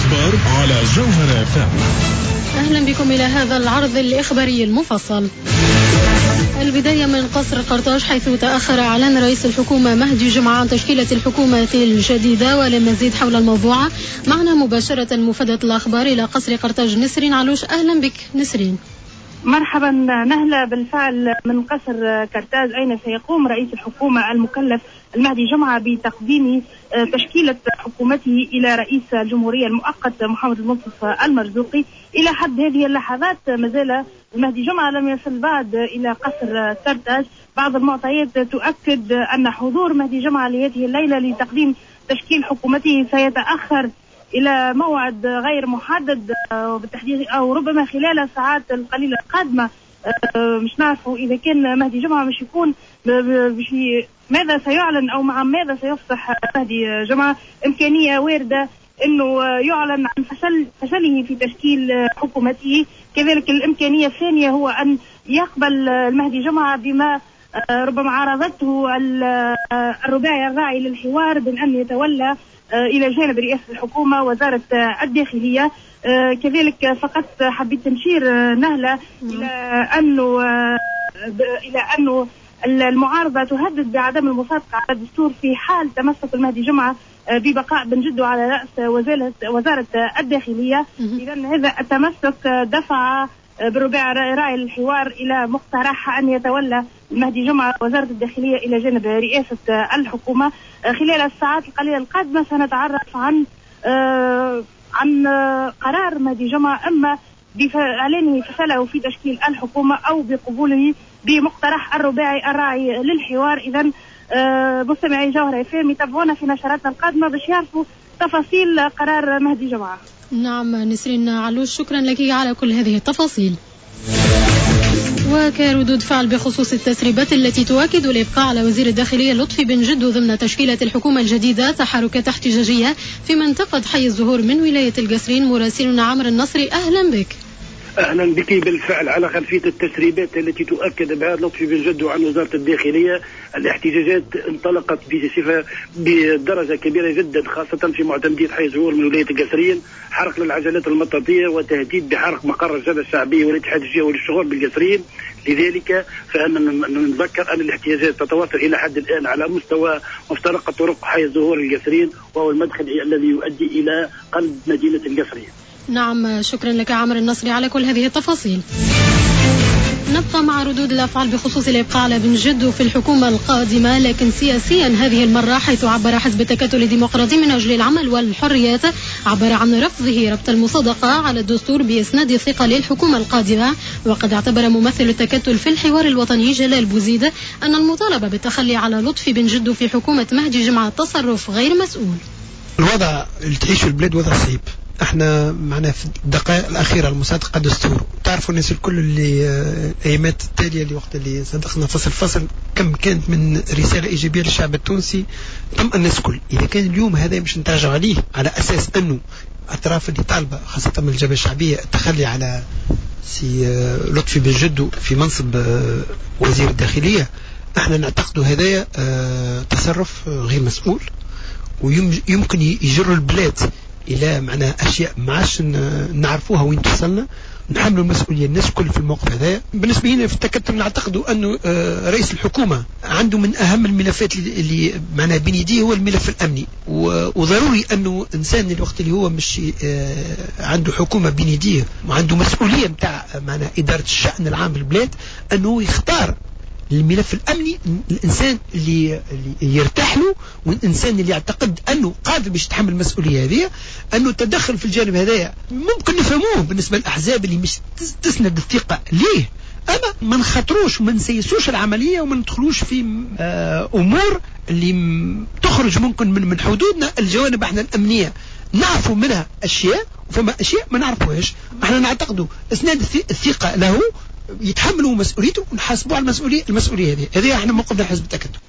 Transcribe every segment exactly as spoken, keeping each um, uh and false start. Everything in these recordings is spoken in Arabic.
الأخبار على جوهرة اف ام. أهلا بكم إلى هذا العرض الإخباري المفصل. البداية من قصر قرطاج، حيث تأخر إعلان رئيس الحكومة مهدي جمعة عن تشكيلة الحكومة الجديدة. وللمزيد حول الموضوع معنا مباشرة مفادة الأخبار إلى قصر قرطاج نسرين علوش. أهلا بك نسرين. مرحبا نهلة. بالفعل من قصر قرطاج أين سيقوم رئيس الحكومة المكلف المهدي جمعة بتقديم تشكيلة حكومته إلى رئيس الجمهورية المؤقت محمد المنصف المرزوقي. إلى حد هذه اللحظات مازال المهدي جمعة لم يصل بعد إلى قصر قرطاج. بعض المعطيات تؤكد أن حضور مهدي جمعة لهذه الليلة لتقديم تشكيل حكومته سيتأخر إلى موعد غير محدد بالتحديد، أو ربما خلال الساعات القليلة القادمة. مش نعرفوا إذا كان مهدي جمعة مش يكون بشي ماذا سيعلن أو مع ماذا سيفصح مهدي جمعة. إمكانية واردة أنه يعلن عن فشل فشله في تشكيل حكومته. كذلك الإمكانية الثانية هو أن يقبل المهدي جمعة بما ربما عرضته الرباعي الراعي للحوار بين أن يتولى إلى جانب رئاسة الحكومة وزارة الداخلية. كذلك فقط حبيت نشير نهلة إلى أنه إلى أنه المعارضة تهدد بعدم المصادقة على الدستور في حال تمسك المهدي جمعة ببقاء بن جدو على رأس وزارة الداخلية. إذا هذا التمسك دفع برباع راعي للحوار إلى مقترح أن يتولى المهدي جمعة وزارة الداخلية إلى جانب رئاسة الحكومة. خلال الساعات القليلة القادمة سنتعرف عن عن قرار مهدي جمعة، إما بإعلانه فشله في تشكيل الحكومة أو بقبوله بمقترح الرباعي الراعي للحوار. إذا مستمعي جوهرة اف ام يتابعونا في نشراتنا القادمة باش يعرفوا تفاصيل قرار مهدي جمعة. نعم نسرين علوش، شكرا لك على كل هذه التفاصيل. وكردود فعل بخصوص التسريبات التي تؤكد الإبقاء على وزير الداخلية لطفي بن جدو ضمن تشكيلة الحكومة الجديدة تحركات احتجاجية في منطقة حي الزهور من ولاية القصرين. مراسلنا عمرو النصري، أهلا بك. أهلا بك. بالفعل على خلفية التسريبات التي تؤكد ابعاد لطفي بن جدو عن وزارة الداخلية، الاحتجاجات انطلقت بصفة بدرجة كبيرة جدا، خاصة في معتمدية حي الزهور من ولاية القصرين. حرق للعجلات المطاطية وتهديد بحرق مقر الجبهة الشعبية والاتحادية والشغل بالقصرين. لذلك فأننا نتذكر أن الاحتجاجات تتواصل إلى حد الآن على مستوى مفترق طرق حي الزهور القصرين، وهو المدخل الذي يؤدي إلى قلب مدينة القصرين. نعم شكرا لك عمرو النصري على كل هذه التفاصيل. نبقى مع ردود الأفعال بخصوص الإبقاء على بن جدو في الحكومة القادمة، لكن سياسيا هذه المرة، حيث عبر حزب التكتل الديمقراطي من أجل العمل والحريات عبر عن رفضه ربط المصادقة على الدستور بإسناد الثقة للحكومة القادمة. وقد اعتبر ممثل التكتل في الحوار الوطني جلال بوزيد أن المطالبة بالتخلي على لطفي بن جدو في حكومة مهدي جمعة تصرف غير مسؤول. الوضع اللي تعيشه البلاد وضع صعيب. احنا معنا في الدقائق الاخيره المصادقه دستور. تعرفوا الناس الكل اللي الايامات التاليه اللي وقت اللي صدقنا فصل فصل كم كانت من رساله ايجابيه للشعب التونسي. طمأن الناس الكل. اذا كان اليوم هذا مش نتراجع عليه على اساس انه اطراف اللي طالبه خاصه من الجبهه الشعبيه التخلي على سي لطفي بن جدو في منصب وزير الداخليه، احنا نعتقد هذا تصرف غير مسؤول، ويمكن يجر البلاد إلى معنى أشياء ما عادش نعرفوها وين توصلنا. نحملوا المسؤولية الناس كل في الموقف هذا. بالنسبة لنا في التكتل نعتقد أنه رئيس الحكومة عنده من أهم الملفات اللي معنا بين يديه هو الملف الأمني، وضروري أنه إنسان الوقت اللي هو مش عنده حكومة بين يديه وعنده مسؤولية متاع معنا إدارة الشأن العام بالبلاد أنه يختار الملف الأمني الإنسان اللي, اللي يرتاح له، والإنسان اللي يعتقد أنه قادر باش يتحمل المسؤولية هذه. أنه التدخل في الجانب هذا ممكن نفهموه بالنسبة للأحزاب اللي مش تسند الثقة ليه، أما ما نخاطروش وما نسيسوش العملية وما ندخلوش في أمور اللي تخرج ممكن من, من حدودنا. الجوانب احنا الأمنية نعرفوا منها أشياء وفما أشياء ما نعرفوهاش. احنا نعتقدوا إسناد الثقة له، يتحملوا مسؤوليته ونحاسبوا على المسؤولية المسؤولية هذه. هذه احنا موقفنا حزب التكتل.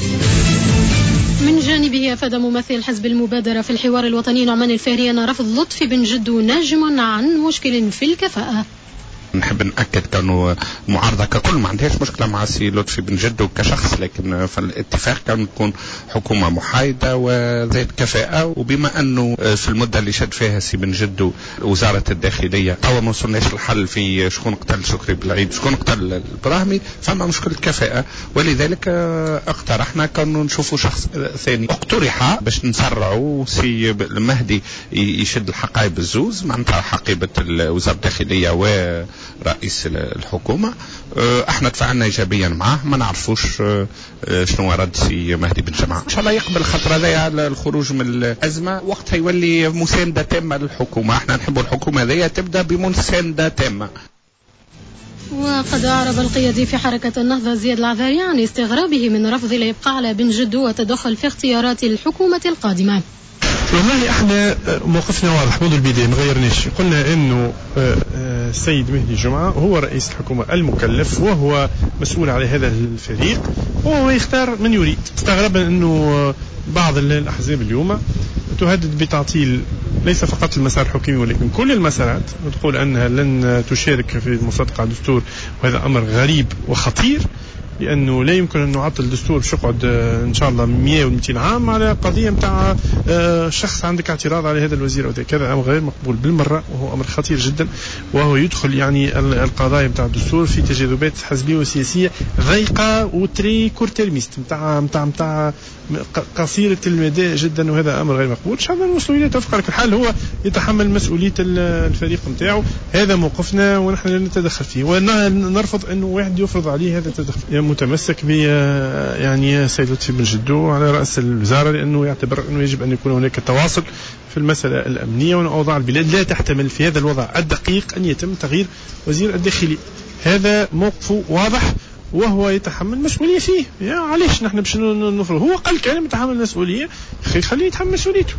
من جانبه أفاد ممثل حزب المبادرة في الحوار الوطني نعمان الفهري أن رفض لطفي بن جدو ناجم عن مشكل في الكفاءة. نحب نأكد كانوا المعارضة ككل ما عندهاش مشكلة مع سي لطفي بن جدو كشخص، لكن في الاتفاق كان تكون حكومة محايدة وذات كفاءة. وبما أنه في المدة اللي شد فيها سي بن جدو وزارة الداخلية توا ما وصلناش الحل في شكون قتل شكري بالعيد شكون قتل البراهمي، فما مشكلة كفاءة، ولذلك اقترحنا كانوا نشوفوا شخص ثاني. اقترح باش نسرعوا سي المهدي يشد الحقائب الزوز معناتها حقيبة وزارة الداخلية ورئيس الحكومة. احنا تفاعلنا ايجابيا معه، ما نعرفوش شنو رد سي مهدي بن جمعة. ان شاء الله يقبل الخطرة هذه على الخروج من الازمة، وقتها يولي مساندة تامة للحكومة. احنا نحب الحكومة هذه تبدا بمساندة تامة. وقد أعرب القيادي في حركة النهضة زياد العذاري عن استغرابه من رفض الإبقاء على بن جدو وتدخل في اختيارات الحكومة القادمة. والله احنا موقفنا واضح منذ البداية، ما غيرناش. قلنا انه السيد مهدي جمعة هو رئيس الحكومة المكلف وهو مسؤول على هذا الفريق وهو يختار من يريد. استغربنا انه بعض الاحزاب اليوم تهدد بتعطيل ليس فقط المسار الحكومي ولكن كل المسارات، وتقول انها لن تشارك في مصادقة على الدستور، وهذا امر غريب وخطير، لأنه لا يمكن أن نعطل الدستور باش يقعد إن شاء الله مئة ومئتين عام على قضية متاع شخص عندك اعتراض على هذا الوزير أو كذا. أمر غير مقبول بالمرة، وهو أمر خطير جدا، وهو يدخل يعني القضايا متاع الدستور في تجاذبات حزبية وسياسية ضيقة وتري كورتيرميست متاع متاع متاع قصيرة المدى جدا، وهذا أمر غير مقبول. إن شاء الله نوصلوا إلى توافق. على كل حال هو يتحمل مسؤولية الفريق متاعه، هذا موقفنا ونحن لا نتدخل فيه، ونرفض أنه واحد يفرض عليه هذا التدخل. متمسك ب يعني سيد لطفي بن جدو على رأس الوزارة، لأنه يعتبر أنه يجب أن يكون هناك تواصل في المسألة الأمنية، وأن أوضاع البلاد لا تحتمل في هذا الوضع الدقيق أن يتم تغيير وزير الداخلية. هذا موقفه واضح وهو يتحمل مسؤولية فيه. يا علاش نحن باش نفرض؟ هو قال كلام يتحمل مسؤولية، خليه يتحمل مسؤوليته.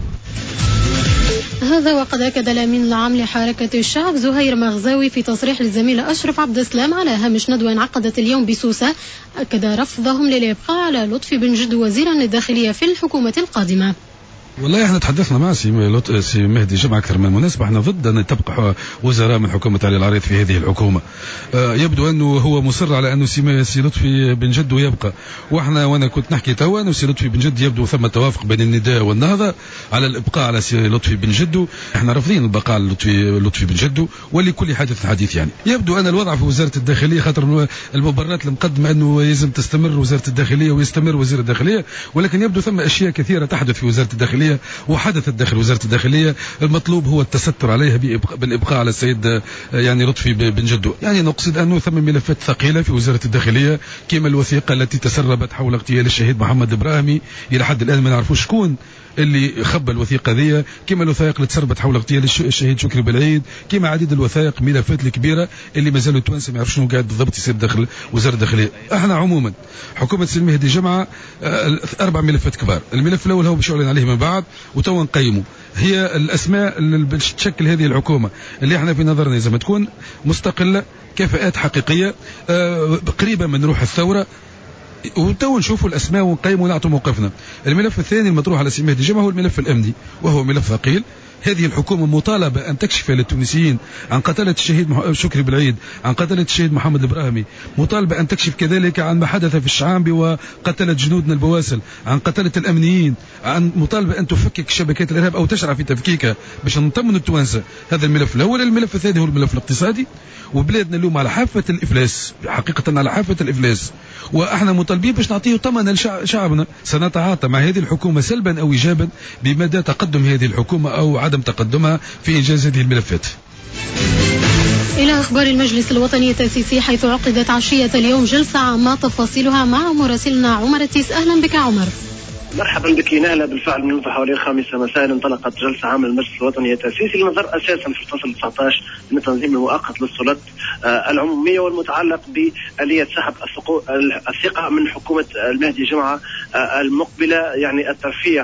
هذا وقد أكد الأمين العام لحركة الشعب زهير مغزاوي في تصريح للزميل أشرف عبد السلام على هامش ندوة انعقدت اليوم بسوسة، أكد رفضهم للإبقاء على لطفي بن جدو وزيرا للداخلية في الحكومة القادمة. والله احنا تحدثنا مع سي سي مهدي جمعة أكثر من مناسبة. احنا ضد أن تبقى وزراء من حكومة علي العريض في هذه الحكومة. اه يبدو أنه هو مصر على أنه سي لطفي بن جدو يبقى، واحنا وانا كنت نحكي توا أنه سي لطفي بن جدو يبدو ثم توافق بين النداء والنهضة على الإبقاء على سي لطفي بن جدو. احنا رافضين البقاء على لطفي لطفي بن جدو ولكل حادث حديث. يعني يبدو أن الوضع في وزارة الداخلية خاطر المبررات المقدمة أنه يلزم تستمر وزارة الداخلية ويستمر وزير الداخلية، ولكن يبدو ثم أشياء كثيرة تحدث في وزارة الداخلية وحدث داخل وزارة الداخلية. المطلوب هو التستر عليها بالإبقاء على السيد يعني لطفي بن جدو. يعني نقصد أنه ثم ملفات ثقيلة في وزارة الداخلية، كما الوثيقة التي تسربت حول اغتيال الشهيد محمد إبراهيمي، إلى حد الآن ما نعرفوش شكون اللي خبى الوثيقة ذي، كما الوثائق اللي تسربت حول اغتيال الشهيد شكري بالعيد، كما عديد الوثائق ملفات الكبيرة اللي ما زالوا التوانسة ما يعرفوا شنو قاعد بالضبط يصير داخل وزارة الداخلية. احنا عموما حكومة سي مهدي جمعة أربع ملفات كبار. الملف الأول هو باش يعلن عليه من بعد وتوا نقيمه، هي الأسماء اللي باش تشكل هذه الحكومة اللي احنا في نظرنا لازم تكون مستقلة، كفاءات حقيقية، قريبة من روح الثورة، وتو نشوفوا الأسماء ونقيموا ونعطوا موقفنا. الملف الثاني المطروح على سي مهدي جمعة هو الملف الأمني، وهو ملف ثقيل. هذه الحكومة مطالبة أن تكشف للتونسيين عن قتلة الشهيد شكري بالعيد، عن قتلة الشهيد محمد الإبراهيمي، مطالبة أن تكشف كذلك عن ما حدث في الشعامبي وقتلة جنودنا البواسل، عن قتلة الأمنيين، عن مطالبة أن تفكك شبكات الإرهاب أو تشرع في تفكيكها باش نطمن التوانسة. هذا الملف الأول. الملف الثاني هو الملف الاقتصادي، وبلادنا اليوم على حافة الإفلاس، حقيقة على حافة الإفلاس، وإحنا مطالبين باش نعطيه طمأنة لشعبنا. سنتعاطى مع هذه الحكومة سلبا أو إيجابا بمدى تقدم هذه الحكومة أو عدم تقدمها في إنجاز هذه الملفات. إلى أخبار المجلس الوطني التأسيسي، حيث عقدت عشية اليوم جلسة عامة تفاصيلها مع مراسلنا عمر التيس. أهلا بك عمر. مرحبا بك نهلا. بالفعل منذ حوالي الخامسة مساء انطلقت جلسة عامة المجلس الوطني التأسيسي للنظر أساسا في الفصل تسعة عشر من التنظيم المؤقت للسلطات العمومية والمتعلق بآلية سحب الثقة من حكومة المهدي جمعة المقبلة، يعني الترفيه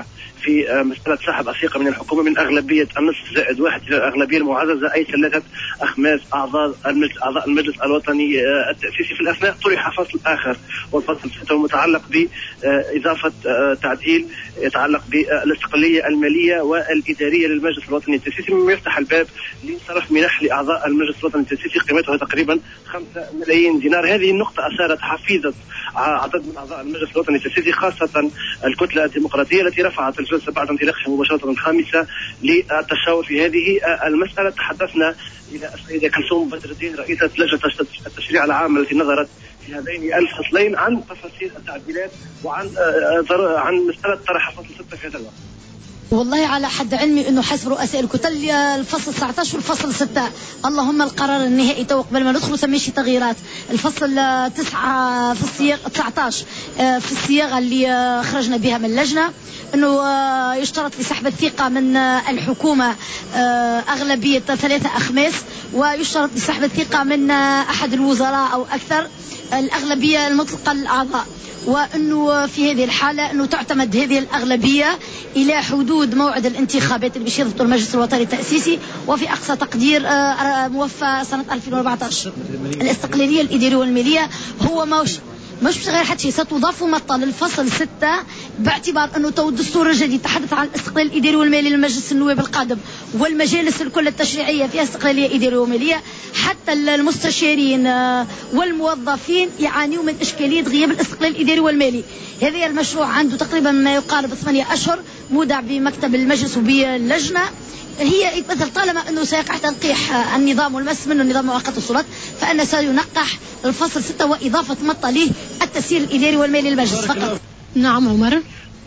في مسألة سحب الثقة من الحكومة من أغلبية النصف زائد واحد إلى الأغلبية المعززة، أي ثلاثة أخماس أعضاء المجلس أعضاء المجلس الوطني التأسيسي. في الأثناء طرح فصل آخر، والفصل ستة متعلق بإضافة تعديل يتعلق بالاستقلالية المالية والإدارية للمجلس الوطني التأسيسي، مما يفتح الباب لصرف منح لأعضاء المجلس الوطني التأسيسي قيمتها تقريبا خمسة ملايين دينار. هذه النقطة أثارت حفيظة عدد من أعضاء المجلس الوطني التأسيسي، خاصة الكتلة الديمقراطية التي رفعت الجلسة بعد انطلاقها مباشرة الخامسة للتشاور في هذه المسألة. تحدثنا إلى السيدة كلثوم بدر الدين رئيسة لجنة التشريع العام التي نظرت في هذين الفصلين عن تفاصيل التعديلات وعن عن مسألة طرح فصل ستة في هذا الوقت. والله على حد علمي انه حسب رؤساء الكتل الفصل تسعة عشر والفصل ستة، اللهم القرار النهائي تو قبل ما ندخل سميشي تغييرات. الفصل تسعة في الصياغه تسعة عشر في الصياغه اللي خرجنا بها من اللجنه انه يشترط لسحب الثقه من الحكومه اغلبيه ثلاثه اخماس، ويشترط لسحب الثقه من احد الوزراء او اكثر الاغلبيه المطلقه للاعضاء، وانه في هذه الحاله انه تعتمد هذه الاغلبيه الى حدود موعد الانتخابات اللي باش يضبطوا المجلس الوطني التاسيسي، وفي اقصى تقدير موفى سنه ألفين وأربعة عشر. الاستقلاليه الاداريه والماليه هو ماهوش مش غير حتى شيء، ستضاف مطة للفصل ستة باعتبار أنه تو الدستور الجديد تحدث عن الاستقلال الإداري والمالي للمجلس النواب القادم، والمجالس الكل التشريعية فيها استقلالية إدارية ومالية. حتى المستشارين والموظفين يعانيوا من إشكالية غياب الاستقلال الإداري والمالي. هذا المشروع عنده تقريبا ما يقارب ثمانية أشهر مودع بمكتب المجلس وباللجنة. هي مثل طالما أنه سيقع تنقيح النظام والمس منه النظام مؤقت السلطات، فأن سينقح الفصل ستة وإضافة مطة له التسيير الإداري والمالي للمجلس فقط. نعم عمر.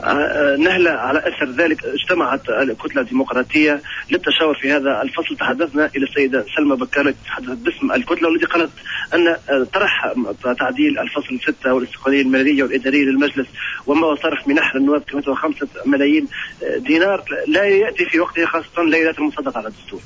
نهلة على أثر ذلك اجتمعت الكتلة الديمقراطية للتشاور في هذا الفصل. تحدثنا إلى السيدة سلمى بكار تحدثت باسم الكتلة، والتي قالت أن طرح تعديل الفصل ستة والاستقلالية المالية والإدارية للمجلس وما صرف منح للنواب قيمته خمسة ملايين دينار لا يأتي في وقته، خاصة ليلة المصادقة على الدستور.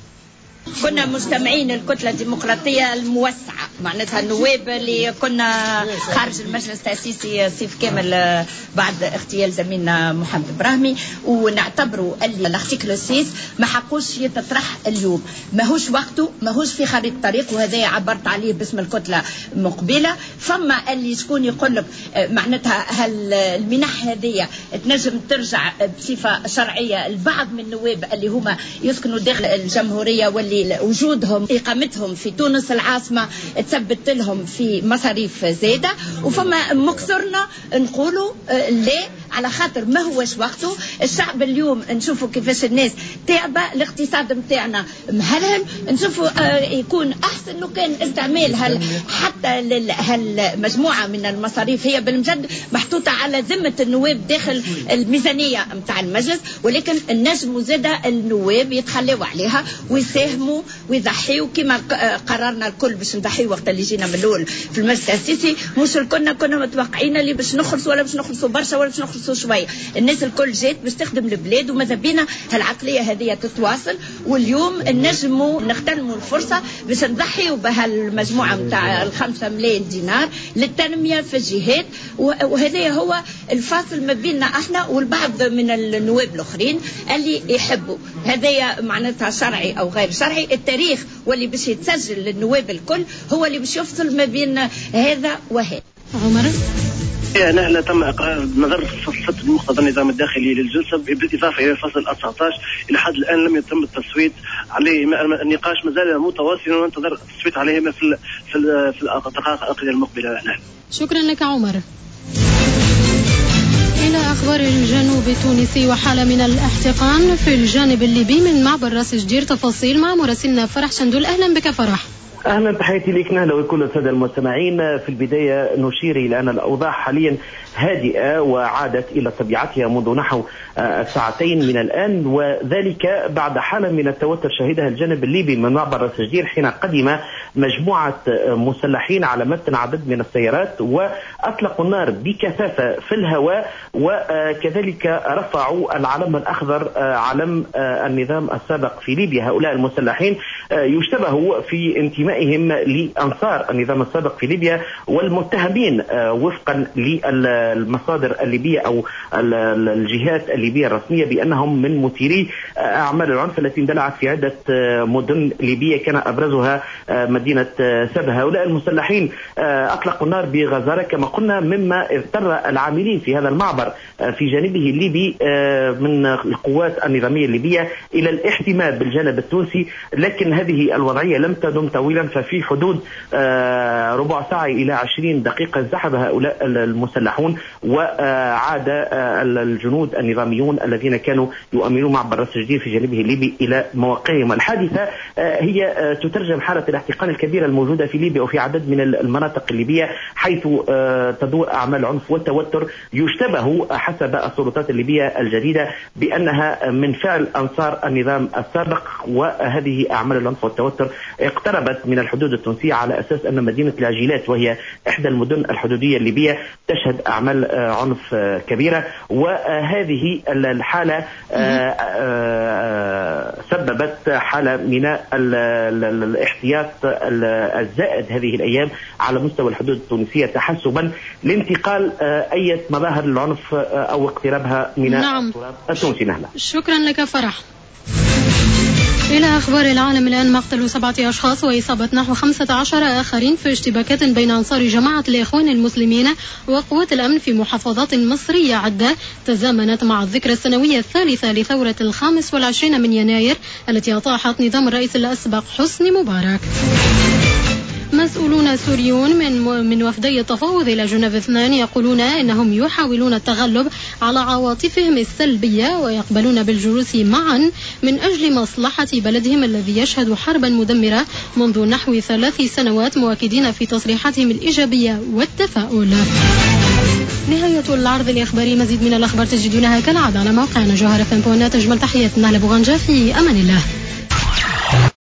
كنا مجتمعين الكتلة الديمقراطية الموسعة، معناتها النواب اللي كنا خارج المجلس التأسيسي صيف كامل بعد اغتيال زميلنا محمد إبراهيمي، ونعتبروا اللي الارتيكل السادس ما حقوش يتطرح اليوم، ماهوش وقته، ماهوش في خريطة طريق، وهذا عبرت عليه باسم الكتلة مقبلة. فما اللي شكون يقول لك معناتها هل المنح هذه تنجم ترجع بصفة شرعية لبعض من النواب اللي هما يسكنوا داخل الجمهورية واللي وجودهم إقامتهم في تونس العاصمة تثبت لهم في مصاريف زادة، وفما مكسرنا نقولوا لا على خاطر ما هوش وقته. الشعب اليوم نشوفوا كيفاش الناس تعبة، الاقتصاد متاعنا مهلهل، نشوفوا يكون أحسن لو كان استعمال هل حتى هالمجموعة من المصاريف هي بالمجد محطوطة على ذمة النواب داخل الميزانية متاع المجلس، ولكن النجم زادة النواب يتخلوا عليها ويساهموا ويضحيوا كما قررنا الكل باش نضحيوا وقت اللي جينا من الاول في المجلس التأسيسي. مش كنا كنا متوقعين اللي باش نخلصوا ولا باش نخلصوا برشا ولا باش نخلصوا شويه، الناس الكل جات باش تخدم البلاد، وماذا بينا هالعقليه هذه تتواصل. واليوم نجموا نغتنموا الفرصه باش نضحيوا بهالمجموعه نتاع الخمسة ملايين دينار للتنميه في الجهات، وهذا هو الفاصل ما بيننا احنا والبعض من النواب الاخرين اللي يحبوا هذا معناتها شرعي او غير شرعي. التاريخ واللي باش يتسجل للنواب الكل هو اللي باش يفصل ما بين هذا وهذا. عمر نهلا تم اقرار نظر فصل ستة بمقتضى النظام الداخلي للجلسه بالاضافه الى الفصل تسعة عشر. الى حد الان لم يتم التصويت عليه، النقاش ما زال متواصلا وننتظر التصويت عليه في في في الدقائق القليله المقبله. شكرا لك عمر. إلى أخبار الجنوب التونسي وحالة من الاحتقان في الجانب الليبي من معبر راس جدير. تفاصيل مع مراسلنا فرح شندول. أهلا بك فرح. أهلا، تحياتي لك نهلا وكل السادة المستمعين. في البداية نشير إلى أن الأوضاع حاليا هادئة وعادت إلى طبيعتها منذ نحو ساعتين من الآن، وذلك بعد حالة من التوتر شهدها الجانب الليبي من معبر راس جدير حين قدم مجموعة مسلحين على متن عدد من السيارات وأطلقوا النار بكثافة في الهواء، وكذلك رفعوا العلم الأخضر علم النظام السابق في ليبيا. هؤلاء المسلحين يشتبهوا في انتمائهم لأنصار النظام السابق في ليبيا، والمتهمين وفقا للمصادر الليبية أو الجهات الليبية الرسمية بأنهم من مثيري أعمال العنف التي اندلعت في عدة مدن ليبية كان أبرزها مدينة سبها. هؤلاء المسلحين أطلقوا النار بغزارة كما قلنا، مما اضطر العاملين في هذا المعبر في جانبه الليبي من القوات النظامية الليبية إلى الاحتماء بالجانب التونسي، لكن هذه الوضعية لم تدم طويلا، ففي حدود ربع ساعة إلى عشرين دقيقة انسحب هؤلاء المسلحون، وعاد الجنود النظاميون الذين كانوا يؤمنون معبر راس الجدير في جانبه الليبي إلى مواقعهم. الحادثة هي تترجم حالة الاحتقان الكبيرة الموجودة في ليبيا وفي عدد من المناطق الليبية، حيث تدور أعمال العنف والتوتر يشتبه حسب السلطات الليبية الجديدة بأنها من فعل أنصار النظام السابق، وهذه أعمال العنف والتوتر اقتربت من الحدود التونسية، على أساس أن مدينة العجيلات وهي إحدى المدن الحدودية الليبية تشهد أعمال عنف كبيرة. وهذه الحالة سببت حالة من الاحتياط الزائد هذه الأيام على مستوى الحدود التونسية، تحسبا لانتقال أي مظاهر العنف أو اقترابها من نعم. التراب التونسي. نهلا. شكرا لك فرح. إلى أخبار العالم الآن. مقتل سبعة أشخاص وإصابة نحو خمسة عشر آخرين في اشتباكات بين أنصار جماعة الإخوان المسلمين وقوات الأمن في محافظات مصرية عدة تزامنت مع الذكرى السنوية الثالثة لثورة الخامس والعشرين من يناير التي أطاحت نظام الرئيس الأسبق حسني مبارك. مسؤولون سوريون من من وفدي التفاوض إلى جنيف اثنان يقولون إنهم يحاولون التغلب على عواطفهم السلبية ويقبلون بالجلوس معا من أجل مصلحة بلدهم الذي يشهد حربا مدمرة منذ نحو ثلاث سنوات، مؤكدين في تصريحاتهم الإيجابية والتفاؤل. نهاية العرض الإخباري. مزيد من الأخبار تجدونها كالعادة على موقعنا جوهر فم بوينت. أجمل تحياتنا لبوغنجا، في أمان الله.